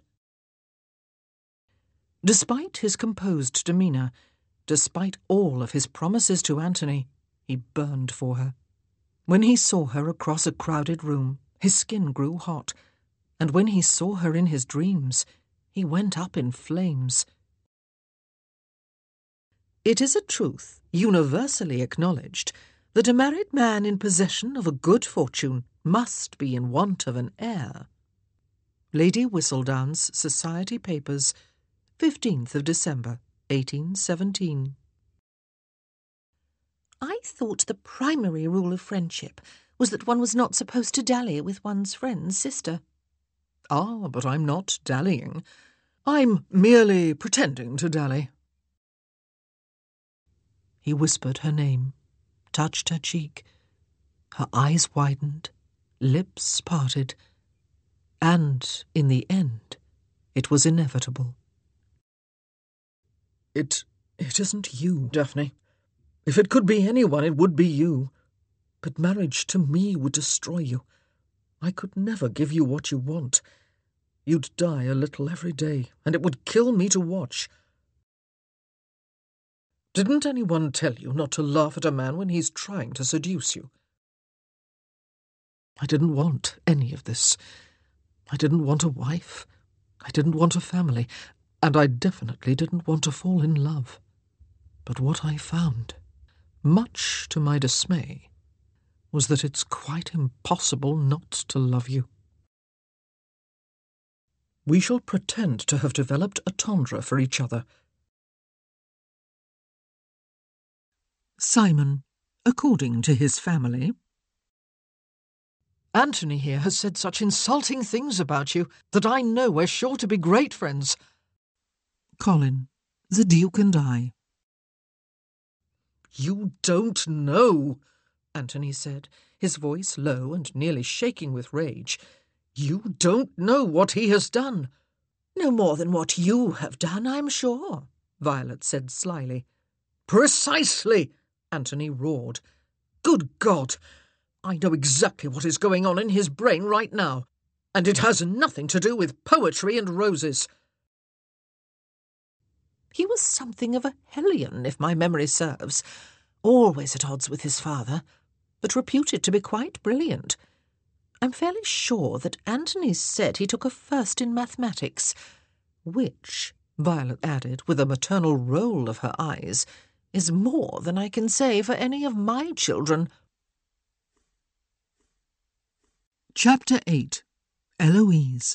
Despite his composed demeanour, despite all of his promises to Anthony, he burned for her. When he saw her across a crowded room, his skin grew hot, and when he saw her in his dreams, he went up in flames. It is a truth, universally acknowledged, that a married man in possession of a good fortune must be in want of an heir. Lady Whistledown's Society Papers, fifteenth of December, eighteen seventeen. I thought the primary rule of friendship was that one was not supposed to dally with one's friend's sister. Ah, but I'm not dallying. I'm merely pretending to dally. He whispered her name, touched her cheek. Her eyes widened, lips parted, and, in the end, it was inevitable. It, it isn't you, Daphne. If it could be anyone, it would be you. But marriage to me would destroy you. I could never give you what you want. You'd die a little every day, and it would kill me to watch. Didn't anyone tell you not to laugh at a man when he's trying to seduce you? I didn't want any of this. I didn't want a wife. I didn't want a family. And I definitely didn't want to fall in love. But what I found, much to my dismay, was that it's quite impossible not to love you. We shall pretend to have developed a tundra for each other. Simon, according to his family. Anthony here has said such insulting things about you that I know we're sure to be great friends. Colin, the Duke and I. You don't know, Anthony said, his voice low and nearly shaking with rage. "You don't know what he has done." "No more than what you have done, I'm sure," Violet said slyly. "Precisely," Anthony roared. "Good God! I know exactly what is going on in his brain right now, and it has nothing to do with poetry and roses." He was something of a hellion, if my memory serves, always at odds with his father, but reputed to be quite brilliant. I'm fairly sure that Anthony said he took a first in mathematics, which, Violet added, with a maternal roll of her eyes, is more than I can say for any of my children. Chapter eight. Eloise.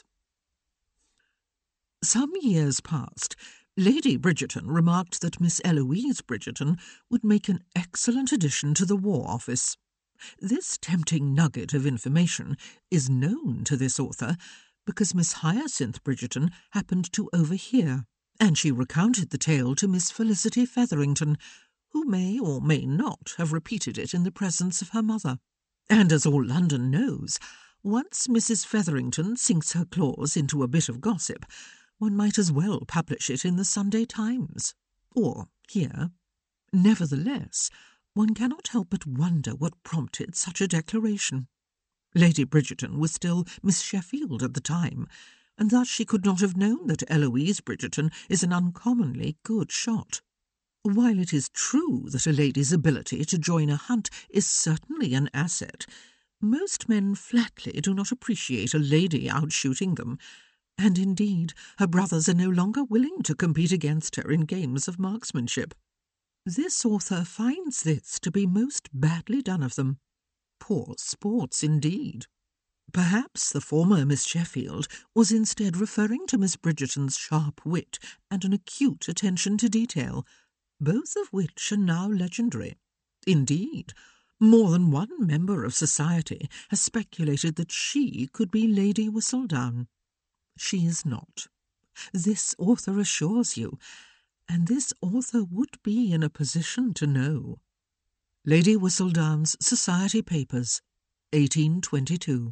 Some years past, Lady Bridgerton remarked that Miss Eloise Bridgerton would make an excellent addition to the War Office. This tempting nugget of information is known to this author because Miss Hyacinth Bridgerton happened to overhear, and she recounted the tale to Miss Felicity Featherington, who may or may not have repeated it in the presence of her mother. And as all London knows, once Missus Featherington sinks her claws into a bit of gossip, one might as well publish it in the Sunday Times, or here. Nevertheless, one cannot help but wonder what prompted such a declaration. Lady Bridgerton was still Miss Sheffield at the time, and thus she could not have known that Eloise Bridgerton is an uncommonly good shot. While it is true that a lady's ability to join a hunt is certainly an asset, most men flatly do not appreciate a lady out-shooting them, and indeed her brothers are no longer willing to compete against her in games of marksmanship. This author finds this to be most badly done of them. Poor sports indeed. Perhaps the former Miss Sheffield was instead referring to Miss Bridgerton's sharp wit and an acute attention to detail, both of which are now legendary. Indeed, more than one member of society has speculated that she could be Lady Whistledown. She is not. This author assures you, and this author would be in a position to know. Lady Whistledown's Society Papers, eighteen twenty-two.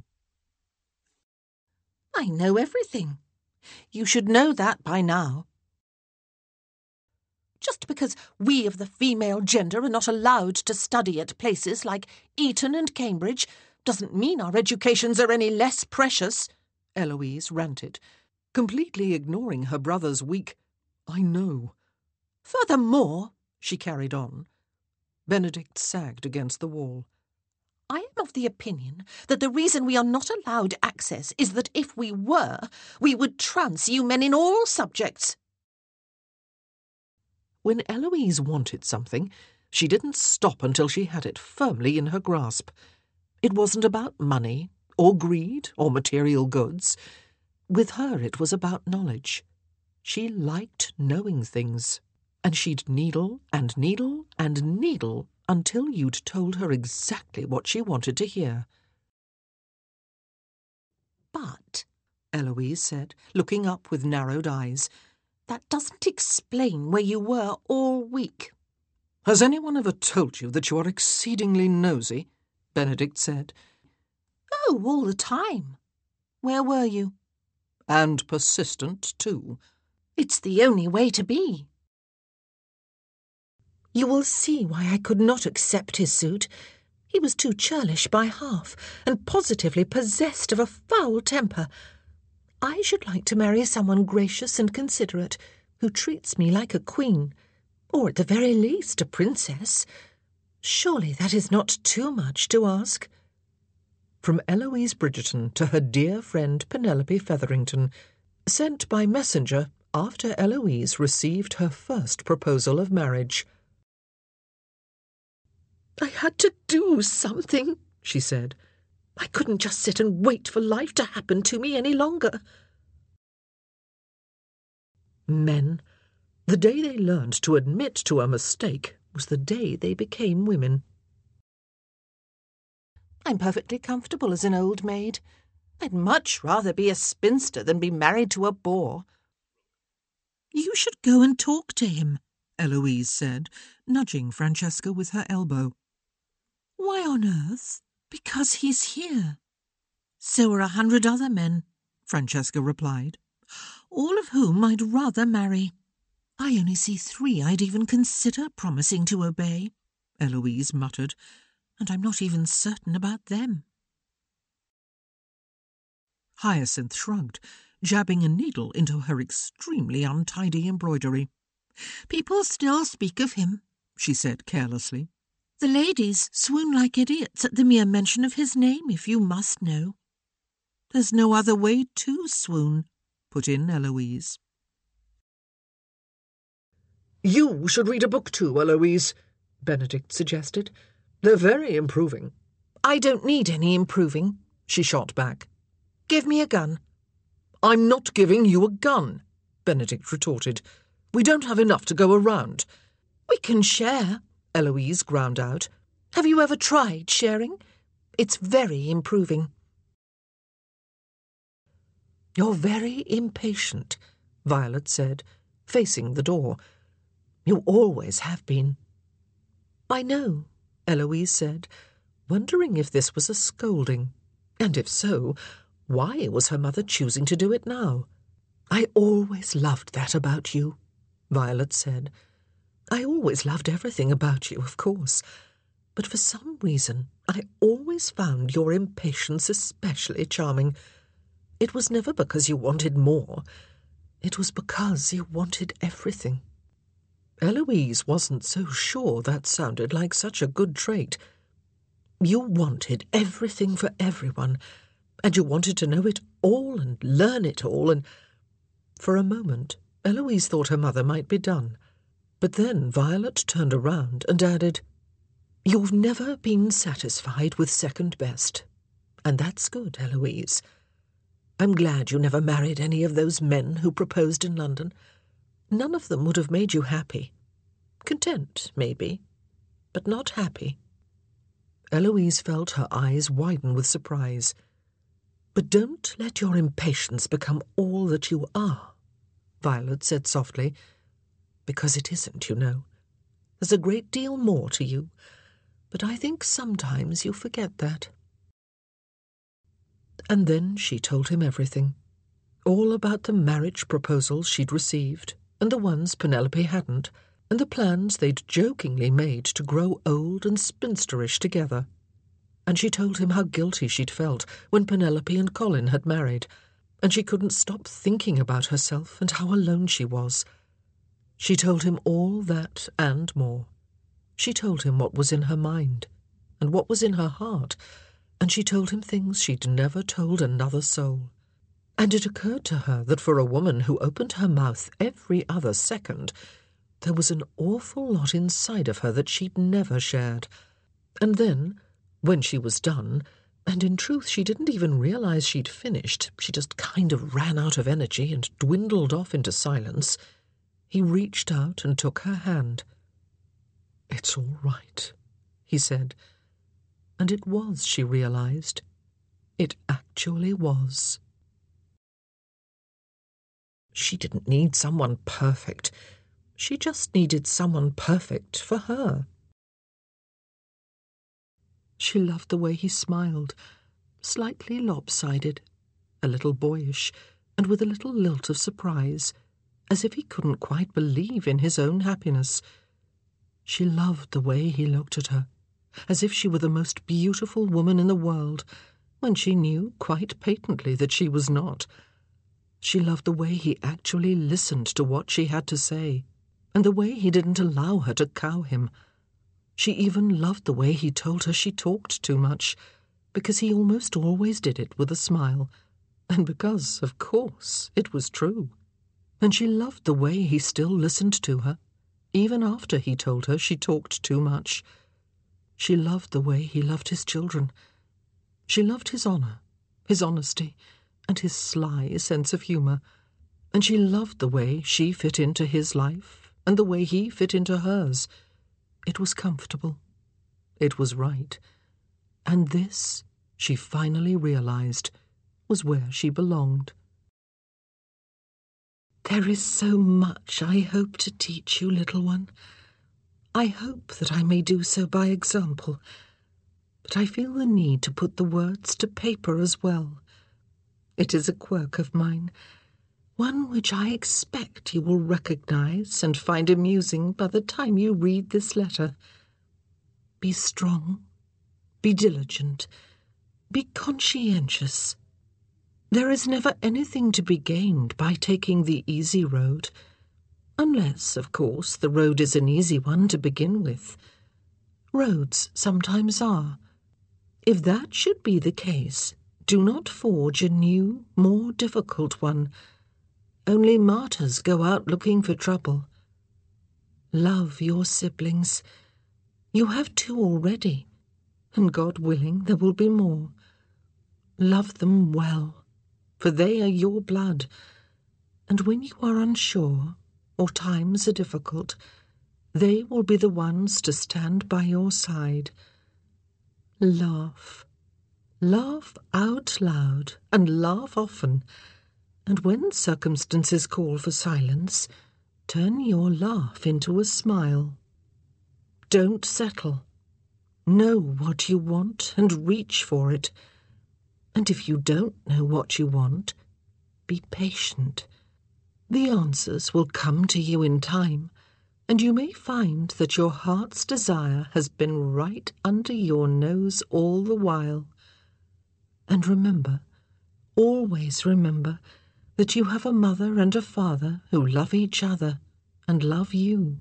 I know everything. You should know that by now. Just because we of the female gender are not allowed to study at places like Eton and Cambridge doesn't mean our educations are any less precious, Eloise ranted, completely ignoring her brother's weak, "I know." Furthermore, she carried on. Benedict sagged against the wall. I am of the opinion that the reason we are not allowed access is that if we were, we would trounce you men in all subjects. When Eloise wanted something, she didn't stop until she had it firmly in her grasp. It wasn't about money, or greed, or material goods. With her it was about knowledge. She liked knowing things, and she'd needle and needle and needle until you'd told her exactly what she wanted to hear. But, Eloise said, looking up with narrowed eyes, that doesn't explain where you were all week. Has anyone ever told you that you are exceedingly nosy? Benedict said. Oh, all the time. Where were you? And persistent, too. It's the only way to be. You will see why I could not accept his suit. He was too churlish by half, and positively possessed of a foul temper. I should like to marry someone gracious and considerate, who treats me like a queen, or at the very least a princess. Surely that is not too much to ask. From Eloise Bridgerton to her dear friend Penelope Featherington, sent by messenger after Eloise received her first proposal of marriage. I had to do something, she said. I couldn't just sit and wait for life to happen to me any longer. Men, the day they learned to admit to a mistake was the day they became women. I'm perfectly comfortable as an old maid. I'd much rather be a spinster than be married to a bore. You should go and talk to him, Eloise said, nudging Francesca with her elbow. Why on earth? Because he's here. So are a hundred other men, Francesca replied, all of whom I'd rather marry. I only see three I'd even consider promising to obey, Eloise muttered, and I'm not even certain about them. Hyacinth shrugged, jabbing a needle into her extremely untidy embroidery. People still speak of him, she said carelessly. The ladies swoon like idiots at the mere mention of his name, if you must know. There's no other way to swoon, put in Eloise. You should read a book too, Eloise, Benedict suggested. They're very improving. I don't need any improving, she shot back. Give me a gun. I'm not giving you a gun, Benedict retorted. We don't have enough to go around. We can share, Eloise ground out. Have you ever tried sharing? It's very improving. You're very impatient, Violet said, facing the door. You always have been. I know, Eloise said, wondering if this was a scolding, and if so, why was her mother choosing to do it now? I always loved that about you, Violet said. I always loved everything about you, of course, but for some reason I always found your impatience especially charming. It was never because you wanted more. It was because you wanted everything. Eloise wasn't so sure that sounded like such a good trait. You wanted everything for everyone, and you wanted to know it all and learn it all, and for a moment Eloise thought her mother might be done. But then Violet turned around and added, You've never been satisfied with second best, and that's good, Eloise. I'm glad you never married any of those men who proposed in London. None of them would have made you happy. Content, maybe, but not happy. Eloise felt her eyes widen with surprise. But don't let your impatience become all that you are, Violet said softly, because it isn't, you know. There's a great deal more to you, but I think sometimes you forget that. And then she told him everything, all about the marriage proposals she'd received, and the ones Penelope hadn't, and the plans they'd jokingly made to grow old and spinsterish together. And she told him how guilty she'd felt when Penelope and Colin had married, and she couldn't stop thinking about herself and how alone she was. She told him all that and more. She told him what was in her mind, and what was in her heart, and she told him things she'd never told another soul. And it occurred to her that for a woman who opened her mouth every other second, there was an awful lot inside of her that she'd never shared. And then, when she was done, and in truth she didn't even realize she'd finished, she just kind of ran out of energy and dwindled off into silence, he reached out and took her hand. It's all right, he said. And it was, she realized. It actually was. She didn't need someone perfect. She just needed someone perfect for her. She loved the way he smiled, slightly lopsided, a little boyish, and with a little lilt of surprise, as if he couldn't quite believe in his own happiness. She loved the way he looked at her, as if she were the most beautiful woman in the world, when she knew quite patently that she was not. She loved the way he actually listened to what she had to say, and the way he didn't allow her to cow him. She even loved the way he told her she talked too much, because he almost always did it with a smile, and because, of course, it was true. And she loved the way he still listened to her, even after he told her she talked too much. She loved the way he loved his children. She loved his honour, his honesty, and his sly sense of humour, and she loved the way she fit into his life and the way he fit into hers. It was comfortable. It was right. And this, she finally realized, was where she belonged. There is so much I hope to teach you, little one. I hope that I may do so by example. but I feel the need to put the words to paper as well. It is a quirk of mine, one which I expect you will recognize and find amusing by the time you read this letter. Be strong, be diligent, be conscientious. There is never anything to be gained by taking the easy road, unless, of course, the road is an easy one to begin with. Roads sometimes are. If that should be the case, do not forge a new, more difficult one. Only martyrs go out looking for trouble. Love your siblings. You have two already, and God willing there will be more. Love them well, for they are your blood, and when you are unsure, or times are difficult, they will be the ones to stand by your side. Laugh. Laugh out loud, and laugh often, and when circumstances call for silence, turn your laugh into a smile. Don't settle. Know what you want and reach for it. And if you don't know what you want, be patient. The answers will come to you in time, and you may find that your heart's desire has been right under your nose all the while. And remember, always remember, that you have a mother and a father who love each other and love you.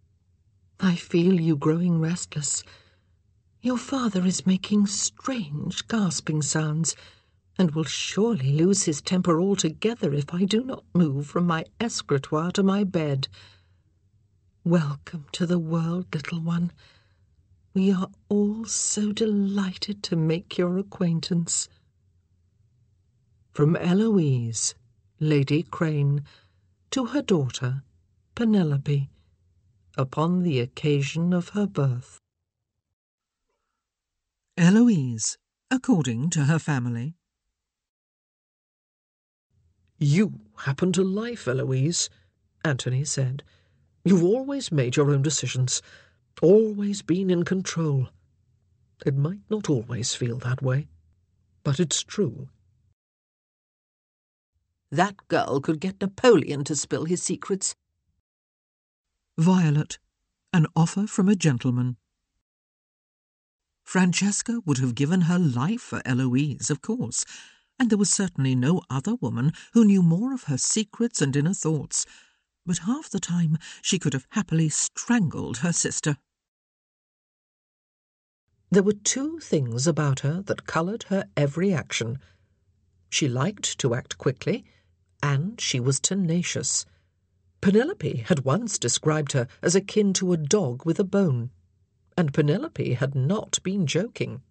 I feel you growing restless. Your father is making strange gasping sounds, and will surely lose his temper altogether if I do not move from my escritoire to my bed. Welcome to the world, little one. We are all so delighted to make your acquaintance. From Eloise, Lady Crane, to her daughter, Penelope, upon the occasion of her birth. Eloise, according to her family. You happen to life, Eloise, Anthony said. You've always made your own decisions, always been in control. It might not always feel that way, but it's true. That girl could get Napoleon to spill his secrets. Violet, an offer from a gentleman. Francesca would have given her life for Eloise, of course, and there was certainly no other woman who knew more of her secrets and inner thoughts, but half the time she could have happily strangled her sister. There were two things about her that coloured her every action. She liked to act quickly, and she was tenacious. Penelope had once described her as akin to a dog with a bone, and Penelope had not been joking.